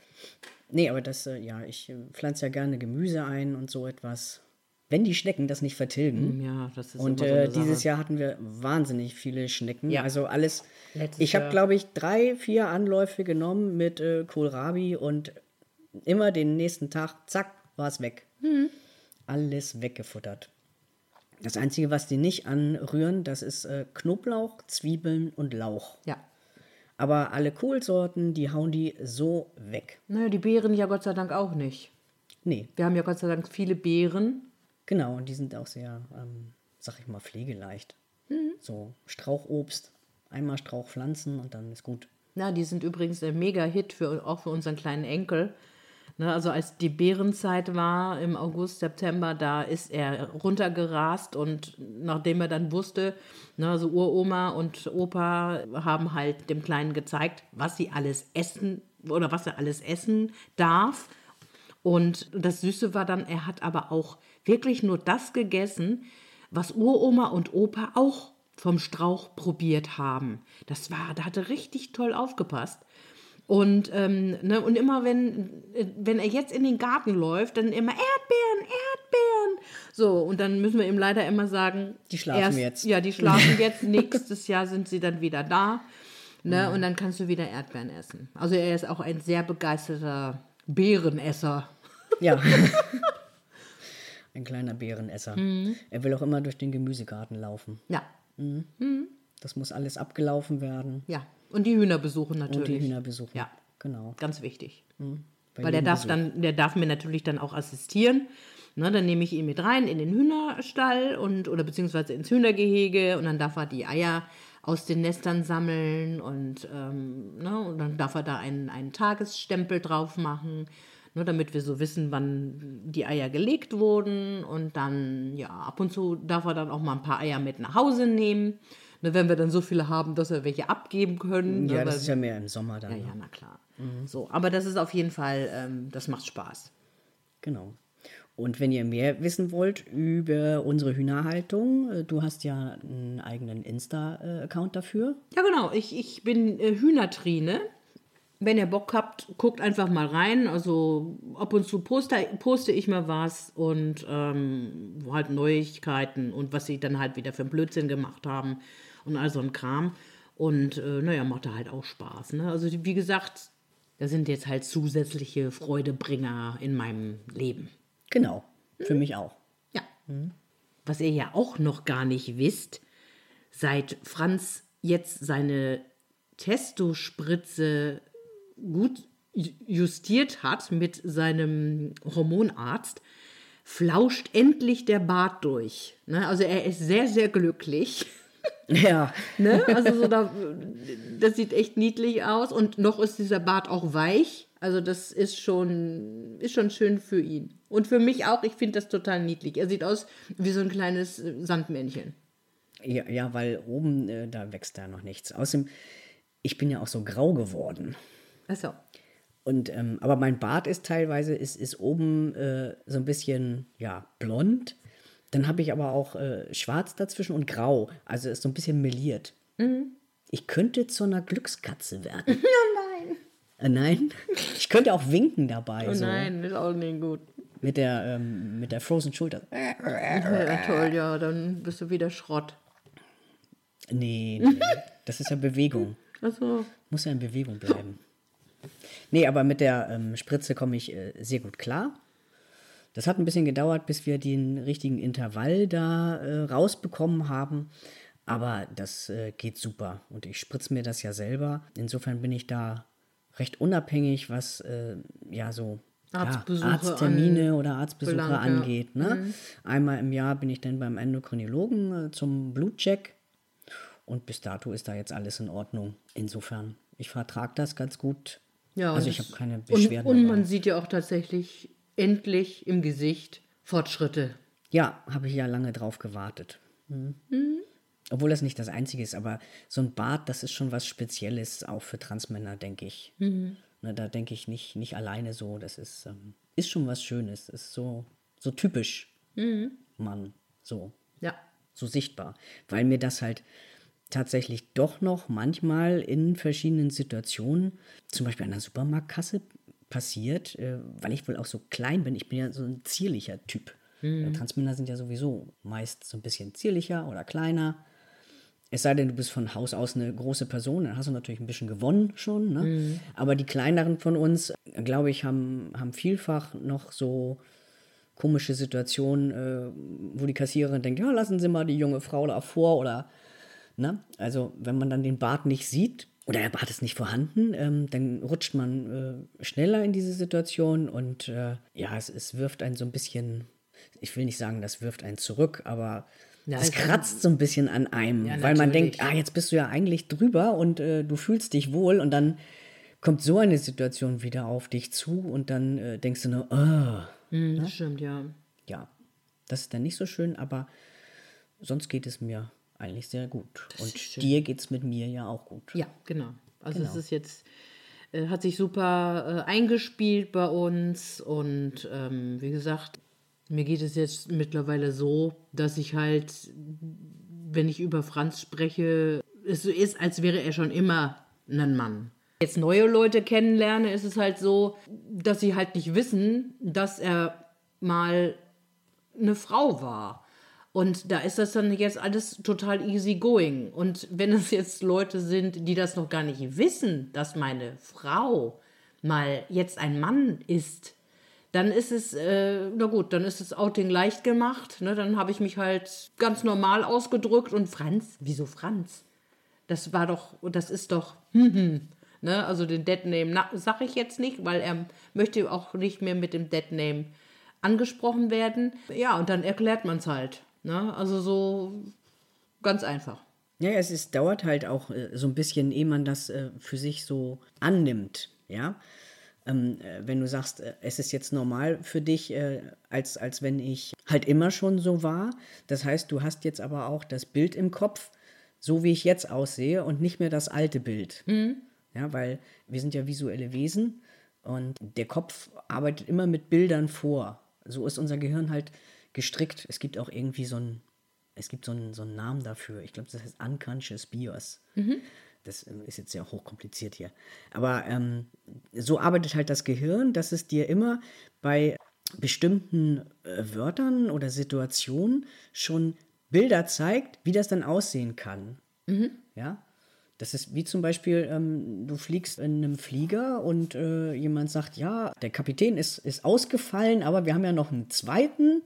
Nee, aber das, äh, ja, ich äh, pflanze ja gerne Gemüse ein und so etwas. Wenn die Schnecken das nicht vertilgen. Ja, das ist Und immer so äh, eine Sache. dieses Jahr hatten wir wahnsinnig viele Schnecken. Ja. Also alles. Letztes ich habe, Jahr. glaube ich, drei, vier Anläufe genommen mit äh, Kohlrabi und immer den nächsten Tag, zack, war es weg. Mhm. Alles weggefuttert. Das Einzige, was die nicht anrühren, das ist äh, Knoblauch, Zwiebeln und Lauch. Ja. Aber alle Kohlsorten, die hauen die so weg. Naja, die Beeren ja Gott sei Dank auch nicht. Nee, Wir haben ja Gott sei Dank viele Beeren. genau. Und die sind auch sehr, ähm, sag ich mal, pflegeleicht. So Strauchobst, einmal Strauchpflanzen und dann ist gut. Na, die sind übrigens ein Mega-Hit für, auch für unseren kleinen Enkel. Ne, also als die Beerenzeit war im August, September, da ist er runtergerast und nachdem er dann wusste, ne, also Uroma und Opa haben halt dem Kleinen gezeigt, was sie alles essen oder was er alles essen darf. Und das Süße war dann, er hat aber auch wirklich nur das gegessen, was Uroma und Opa auch vom Strauch probiert haben. Das war, da hat er richtig toll aufgepasst. Und, ähm, ne, und immer wenn, äh, wenn er jetzt in den Garten läuft, dann immer Erdbeeren, Erdbeeren. So, und dann müssen wir ihm leider immer sagen, Die schlafen jetzt. Ja, die schlafen jetzt. Nächstes Jahr sind sie dann wieder da. Ne, und dann kannst du wieder Erdbeeren essen. Also er ist auch ein sehr begeisterter Beerenesser. Ja. Ein kleiner Beerenesser. Er will auch immer durch den Gemüsegarten laufen. Ja, Das muss alles abgelaufen werden. ja. Und die Hühner besuchen natürlich. Und die Hühner besuchen. Ja, Genau. ganz wichtig. Bei Weil der jedem darf Besuch. dann, der darf mir natürlich dann auch assistieren. Ne, dann nehme ich ihn mit rein in den Hühnerstall und oder beziehungsweise ins Hühnergehege und dann darf er die Eier aus den Nestern sammeln und, ähm, ne, und dann darf er da einen, einen Tagesstempel drauf machen, ne, damit wir so wissen, wann die Eier gelegt wurden und dann, ja, ab und zu darf er dann auch mal ein paar Eier mit nach Hause nehmen, ne, wenn wir dann so viele haben, dass wir welche abgeben können. Ne, Ja, das weil- ist ja mehr im Sommer dann. ja, ne? ja, na klar. So, aber das ist auf jeden Fall, ähm, das macht Spaß. Genau. Und wenn ihr mehr wissen wollt über unsere Hühnerhaltung, äh, du hast ja einen eigenen Insta-Account dafür. Ja, genau. Ich, ich bin äh, Hühnertrine. Wenn ihr Bock habt, guckt einfach mal rein. Also ab und zu poste, poste ich mal was und ähm, halt Neuigkeiten und was sie dann halt wieder für einen Blödsinn gemacht haben und all so ein Kram. Und äh, naja, macht da halt auch Spaß. Ne? Also wie gesagt, da sind jetzt halt zusätzliche Freudebringer in meinem Leben. Genau, für mich auch. Ja. Was ihr ja auch noch gar nicht wisst, seit Franz jetzt seine Testospritze gut justiert hat mit seinem Hormonarzt, flauscht endlich der Bart durch. Ne? Also er ist sehr, sehr glücklich. Ja. Ne? Also so da, das sieht echt niedlich aus und noch ist dieser Bart auch weich. Also das ist schon, ist schon schön für ihn. Und für mich auch, ich finde das total niedlich. Er sieht aus wie so ein kleines Sandmännchen. Ja, ja, weil oben, äh, da wächst da noch nichts. Außerdem, ich bin ja auch so grau geworden. Ach so. Und, ähm, aber mein Bart ist teilweise, ist, ist oben äh, so ein bisschen, ja, blond. Dann habe ich aber auch äh, schwarz dazwischen und grau. Also ist so ein bisschen meliert. Mhm. Ich könnte zu einer Glückskatze werden. Oh nein. Äh, nein, ich könnte auch winken dabei. Oh so. nein, ist auch nicht gut. Mit der, ähm, mit der Frozen Schulter. Ja, toll, ja, dann bist du wieder Schrott. Nee, nee, das ist ja Bewegung. Ach so. Muss ja in Bewegung bleiben. Nee, aber mit der ähm, Spritze komme ich äh, sehr gut klar. Das hat ein bisschen gedauert, bis wir den richtigen Intervall da äh, rausbekommen haben. Aber das äh, geht super. Und ich spritze mir das ja selber. Insofern bin ich da recht unabhängig, was äh, ja so Arztbesuche ja, Arzttermine an- oder Arztbesuche belangt, ja. angeht. Ne? Mhm. Einmal im Jahr bin ich dann beim Endokrinologen äh, zum Blutcheck. Und bis dato ist da jetzt alles in Ordnung. Insofern, ich vertrage das ganz gut. Ja, also und ich habe es- keine Beschwerden. Und, und dabei. man sieht ja auch tatsächlich endlich im Gesicht Fortschritte. Ja, habe ich ja lange drauf gewartet. Mhm. Obwohl das nicht das Einzige ist, aber so ein Bart, das ist schon was Spezielles, auch für Transmänner, denke ich. Mhm. Ne, da denke ich nicht, nicht alleine so. Das ist, ähm, ist schon was Schönes. Ist so, so typisch Mann, so, Ja. so sichtbar. Weil mir das halt tatsächlich doch noch manchmal in verschiedenen Situationen, zum Beispiel an der Supermarktkasse, passiert, äh, weil ich wohl auch so klein bin. Ich bin ja so ein zierlicher Typ. Mhm. Transmänner sind ja sowieso meist so ein bisschen zierlicher oder kleiner. Es sei denn, du bist von Haus aus eine große Person, dann hast du natürlich ein bisschen gewonnen schon. Ne? Mhm. Aber die kleineren von uns, glaube ich, haben, haben vielfach noch so komische Situationen, äh, wo die Kassiererin denkt, ja, lassen Sie mal die junge Frau da vor oder, ne? Also wenn man dann den Bart nicht sieht oder der Bart ist nicht vorhanden, ähm, dann rutscht man äh, schneller in diese Situation und äh, ja, es, es wirft einen so ein bisschen, ich will nicht sagen, das wirft einen zurück, aber Ja, es es- kratzt so ein bisschen an einem, Ja, weil man natürlich. denkt, ah, jetzt bist du ja eigentlich drüber und äh, du fühlst dich wohl und dann kommt so eine Situation wieder auf dich zu und dann äh, denkst du nur, oh, Hm, das stimmt, ja. ja, das ist dann nicht so schön, aber sonst geht es mir eigentlich sehr gut. Und ist schön. dir geht es mit mir ja auch gut. Ja, genau. Also Genau. es ist jetzt, äh, hat sich super äh, eingespielt bei uns und ähm, wie gesagt, mir geht es jetzt mittlerweile so, dass ich halt, wenn ich über Franz spreche, es so ist, als wäre er schon immer ein Mann. Jetzt neue Leute kennenlerne, ist es halt so, dass sie halt nicht wissen, dass er mal eine Frau war. Und da ist das dann jetzt alles total easy going. Und wenn es jetzt Leute sind, die das noch gar nicht wissen, dass meine Frau mal jetzt ein Mann ist, dann ist es, äh, na gut, dann ist das Outing leicht gemacht. Ne? Dann habe ich mich halt ganz normal ausgedrückt und Franz, wieso Franz? Das war doch, das ist doch, hm, hm. Ne? Also den Deadname na, sag ich jetzt nicht, weil er möchte auch nicht mehr mit dem Deadname angesprochen werden. Ja, und dann erklärt man es halt. Ne? Also so ganz einfach. Ja, es ist, dauert halt auch äh, so ein bisschen, ehe man das äh, für sich so annimmt, ja. Ähm, äh, wenn du sagst, äh, es ist jetzt normal für dich, äh, als, als wenn ich halt immer schon so war. Das heißt, du hast jetzt aber auch das Bild im Kopf, so wie ich jetzt aussehe und nicht mehr das alte Bild. Ja, weil wir sind ja visuelle Wesen und der Kopf arbeitet immer mit Bildern vor. so ist unser Gehirn halt gestrickt. Es gibt auch irgendwie so einen, es gibt so einen, so einen Namen dafür. Ich glaube, das heißt Unconscious Bias. Mhm. Das ist jetzt sehr hochkompliziert hier. Aber ähm, so arbeitet halt das Gehirn, dass es dir immer bei bestimmten äh, Wörtern oder Situationen schon Bilder zeigt, wie das dann aussehen kann. Mhm. Ja? Das ist wie zum Beispiel, ähm, du fliegst in einem Flieger und äh, jemand sagt, ja, der Kapitän ist, ist ausgefallen, aber wir haben ja noch einen zweiten,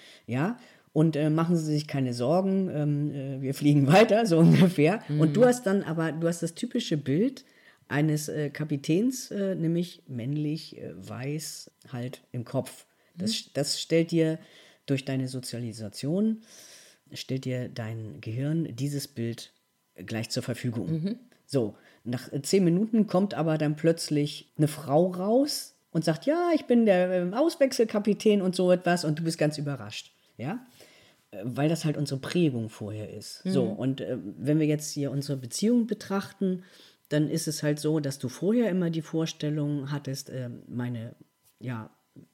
ja, und äh, machen Sie sich keine Sorgen, ähm, äh, wir fliegen weiter, so ungefähr. Mhm. Und du hast dann aber, du hast das typische Bild eines äh, Kapitäns, äh, nämlich männlich, äh, weiß, halt im Kopf. Das, mhm. das stellt dir durch deine Sozialisation, stellt dir dein Gehirn dieses Bild gleich zur Verfügung. Mhm. So, nach zehn Minuten kommt aber dann plötzlich eine Frau raus und sagt, ja, ich bin der äh, Auswechselkapitän und so etwas und du bist ganz überrascht, ja, weil das halt unsere Prägung vorher ist. Mhm. So, und äh, wenn wir jetzt hier unsere Beziehung betrachten, dann ist es halt so, dass du vorher immer die Vorstellung hattest, äh, meine, ja,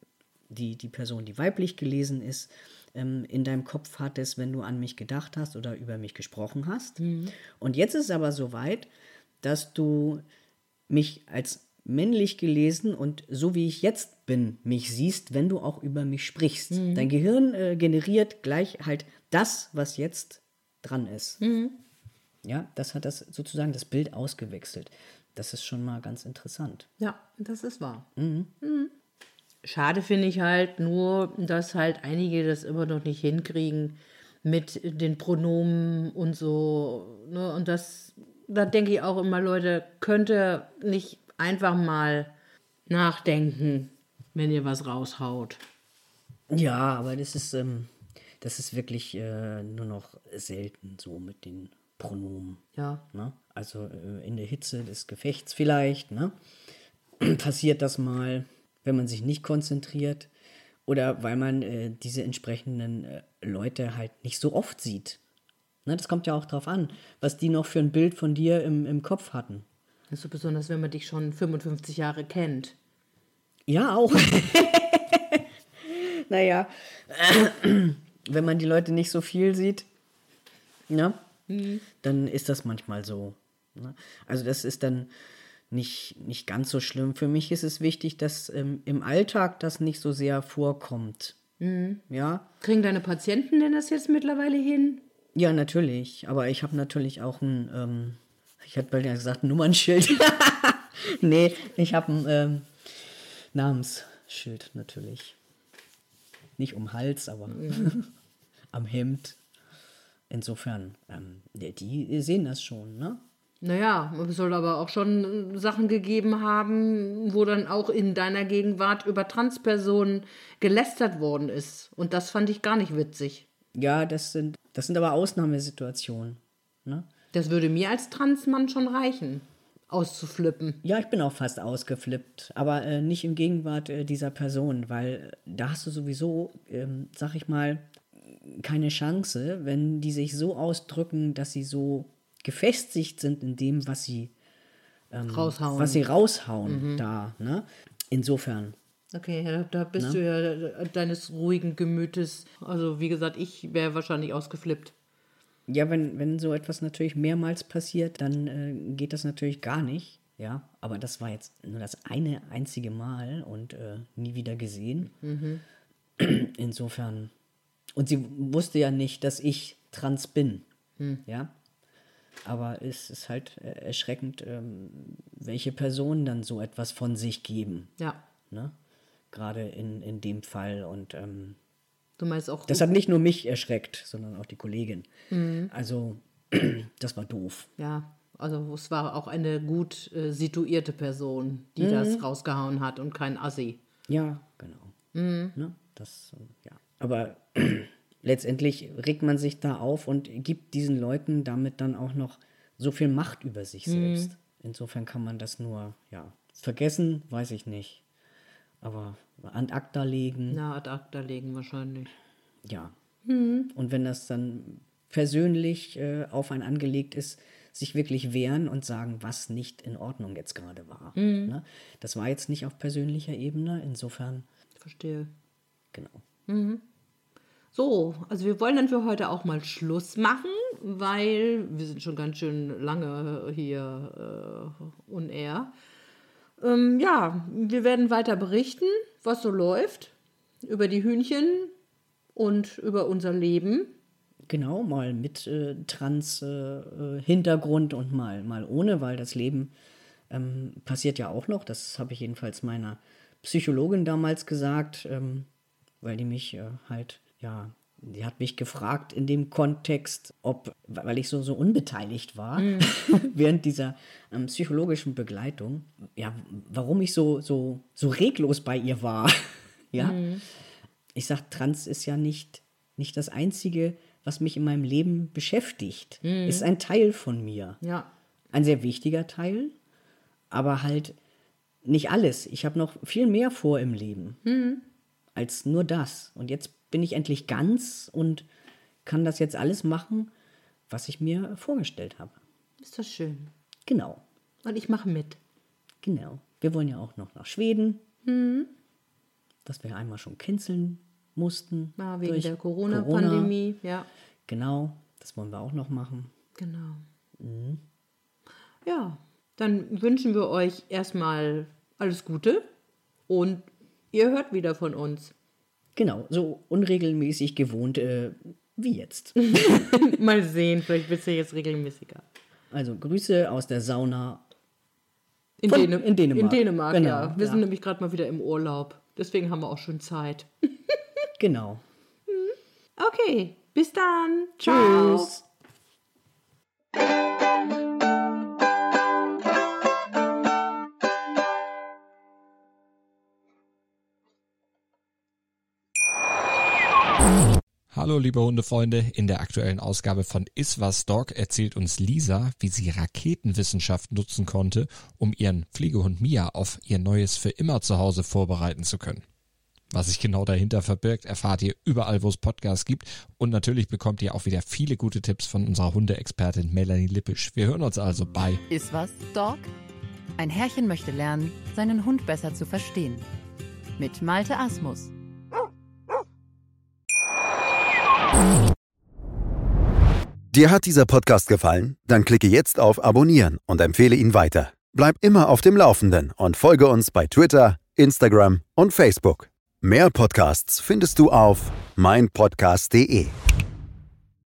die, die Person, die weiblich gelesen ist, ähm, in deinem Kopf hattest, wenn du an mich gedacht hast oder über mich gesprochen hast. Mhm. Und jetzt ist es aber so weit, dass du mich als männlich gelesen und so wie ich jetzt bin, mich siehst, wenn du auch über mich sprichst. Mhm. Dein Gehirn äh, generiert gleich halt das, was jetzt dran ist. Mhm. Ja, das hat das sozusagen das Bild ausgewechselt. Das ist schon mal ganz interessant. Ja, das ist wahr. Mhm. Mhm. Schade finde ich halt nur, dass halt einige das immer noch nicht hinkriegen mit den Pronomen und so. Ne? Und das, da denke ich auch immer, Leute, könnt ihr nicht einfach mal nachdenken, wenn ihr was raushaut. Ja, aber das ist, ähm, das ist wirklich äh, nur noch selten so mit den Pronomen. Ja. Ne? Also äh, in der Hitze des Gefechts vielleicht, ne? Passiert das mal, wenn man sich nicht konzentriert oder weil man äh, diese entsprechenden äh, Leute halt nicht so oft sieht. Ne, das kommt ja auch drauf an, was die noch für ein Bild von dir im, im Kopf hatten. Das ist so besonders, wenn man dich schon fünfundfünfzig Jahre kennt. Ja, auch. Naja, wenn man die Leute nicht so viel sieht, ne, mhm. dann ist das manchmal so. Ne? Also das ist dann nicht, nicht ganz so schlimm. Für mich ist es wichtig, dass ähm, im Alltag das nicht so sehr vorkommt. Mhm. Ja. Kriegen deine Patienten denn das jetzt mittlerweile hin? Ja, natürlich. Aber ich habe natürlich auch ein, ähm, ich hätte bald ja gesagt, ein Nummernschild. Nee, ich habe ein ähm, Namensschild natürlich. Nicht um den Hals, aber mhm. am Hemd. Insofern, ähm, die sehen das schon, ne? Naja, es soll aber auch schon Sachen gegeben haben, wo dann auch in deiner Gegenwart über Transpersonen gelästert worden ist. Und das fand ich gar nicht witzig. Ja, das sind, das sind aber Ausnahmesituationen. Ne? Das würde mir als Transmann schon reichen, auszuflippen. Ja, ich bin auch fast ausgeflippt, aber äh, nicht in Gegenwart äh, dieser Person, weil äh, da hast du sowieso, ähm, sag ich mal, keine Chance, wenn die sich so ausdrücken, dass sie so gefestigt sind in dem, was sie ähm, raushauen, was sie raushauen mhm. da. Ne? Insofern. Okay, ja, da bist ne? du ja deines ruhigen Gemütes. Also wie gesagt, ich wäre wahrscheinlich ausgeflippt. Ja, wenn, wenn so etwas natürlich mehrmals passiert, dann äh, geht das natürlich gar nicht. Ja, aber das war jetzt nur das eine einzige Mal und äh, nie wieder gesehen. Mhm. Insofern. Und sie wusste ja nicht, dass ich trans bin. Mhm. Ja. Aber es ist halt erschreckend, ähm, welche Personen dann so etwas von sich geben. Ja. Ne? Gerade in, in dem Fall. Und ähm, du meinst auch. Das hat nicht nur mich erschreckt, sondern auch die Kollegin. Mhm. Also, das war doof. Ja, also es war auch eine gut äh, situierte Person, die mhm. das rausgehauen hat und kein Assi. Ja, genau. Mhm. Ne? Das, ja. Aber letztendlich regt man sich da auf und gibt diesen Leuten damit dann auch noch so viel Macht über sich selbst. Mhm. Insofern kann man das nur, ja, vergessen, weiß ich nicht. Aber ad acta legen. Na, ad acta legen wahrscheinlich. Ja. Mhm. Und wenn das dann persönlich äh, auf einen angelegt ist, sich wirklich wehren und sagen, was nicht in Ordnung jetzt gerade war. Mhm. Ne? Das war jetzt nicht auf persönlicher Ebene, insofern. Verstehe. Genau. Mhm. So, also wir wollen dann für heute auch mal Schluss machen, weil wir sind schon ganz schön lange hier äh, on air. Ähm, ja, wir werden weiter berichten, was so läuft, über die Hühnchen und über unser Leben. Genau, mal mit äh, Trans-Hintergrund äh, und mal, mal ohne, weil das Leben ähm, passiert ja auch noch. Das habe ich jedenfalls meiner Psychologin damals gesagt, ähm, weil die mich äh, halt, ja, die hat mich gefragt in dem Kontext, ob, weil ich so, so unbeteiligt war mm. während dieser ähm, psychologischen Begleitung, ja, warum ich so, so, so reglos bei ihr war. ja, mm. Ich sag, Trans ist ja nicht, nicht das Einzige, was mich in meinem Leben beschäftigt. Mm. Ist ein Teil von mir. Ja. Ein sehr wichtiger Teil, aber halt nicht alles. Ich habe noch viel mehr vor im Leben mm. als nur das. Und jetzt bin ich endlich ganz und kann das jetzt alles machen, was ich mir vorgestellt habe. Ist das schön. Genau. Und ich mache mit. Genau. Wir wollen ja auch noch nach Schweden, mhm. das wir einmal schon canceln mussten. Ah, wegen der Corona-Pandemie, Corona. Ja. Genau, das wollen wir auch noch machen. Genau. Mhm. Ja, dann wünschen wir euch erstmal alles Gute und ihr hört wieder von uns. Genau, so unregelmäßig gewohnt äh, wie jetzt. Mal sehen, vielleicht wird es ja jetzt regelmäßiger. Also Grüße aus der Sauna in, von, Däne- in Dänemark. In Dänemark, genau, ja. Wir ja. sind nämlich gerade mal wieder im Urlaub. Deswegen haben wir auch schon Zeit. Genau. Okay, bis dann. Ciao. Tschüss. Hallo liebe Hundefreunde, in der aktuellen Ausgabe von Iswas Dog erzählt uns Lisa, wie sie Raketenwissenschaft nutzen konnte, um ihren Pflegehund Mia auf ihr neues für immer Zuhause vorbereiten zu können. Was sich genau dahinter verbirgt, erfahrt ihr überall, wo es Podcasts gibt, und natürlich bekommt ihr auch wieder viele gute Tipps von unserer Hundeexpertin Melanie Lippisch. Wir hören uns also bei Iswas Dog? Ein Herrchen möchte lernen, seinen Hund besser zu verstehen. Mit Malte Asmus. Dir hat dieser Podcast gefallen? Dann klicke jetzt auf Abonnieren und empfehle ihn weiter. Bleib immer auf dem Laufenden und folge uns bei Twitter, Instagram und Facebook. Mehr Podcasts findest du auf meinpodcast punkt de.